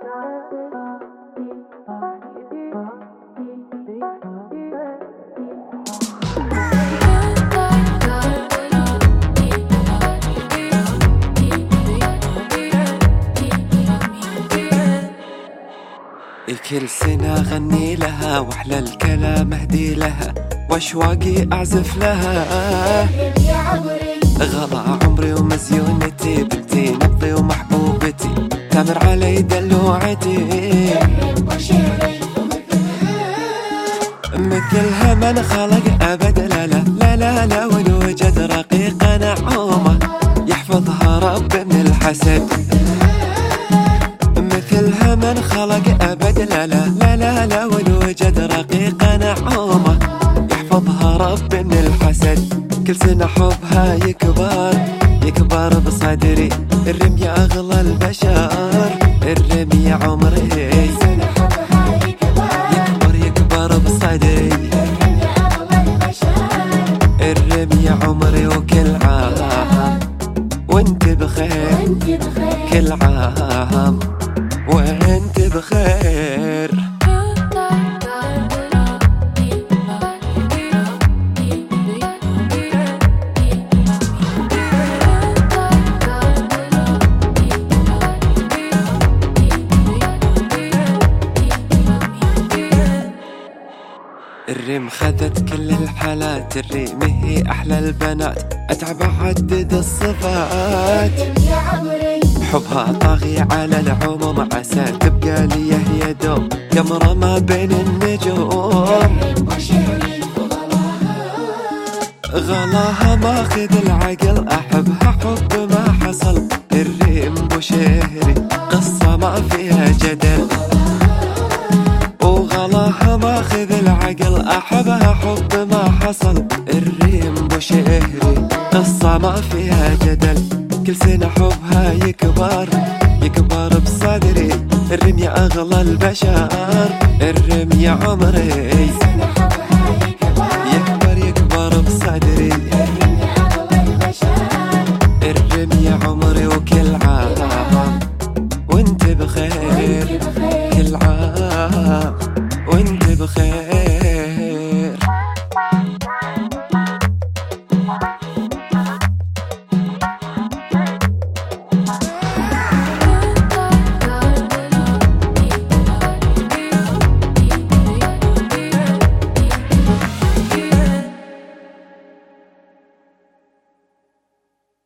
كل سنة غني لها واحلى الكلام اهدي لها واشواقي اعزف لها. غلا عمري ومزيونتي بنتي نبضي ومحبوبتي تامر علي دلوعتي. مثلها من خلق ابد لا لا لا لا لا والوجد رقيقة نعومة يحفظها رب من الحسد. مثلها من خلق أبد لا لا لا لا لا والوجد رقيقة نعومة يحفظها رب من الحسد. كل سنة حبها يكبر يكبر بصدري الرمي أغلى البشر الرمي عمري. يكبر يكبر بصدري الرمي عمري وكل عام وانت بخير كل عام وانت بخير. الريم خذت كل الحالات الريم هي احلى البنات اتعب اعدد الصفات. حبها طاغي على العموم عسى تبقى لي هي دوم قمرة ما بين النجوم. غلاها ماخذ العقل احبها حب ما حصل الريم بوشهري قصة ما فيها جدل. وغلاها ماخذ العقل احبها حب ما حصل الريم بوشهري قصة ما فيها جدل. كل سنة حبها يكبر يكبر بصدري الرمي أغلى البشر الرمي عمري.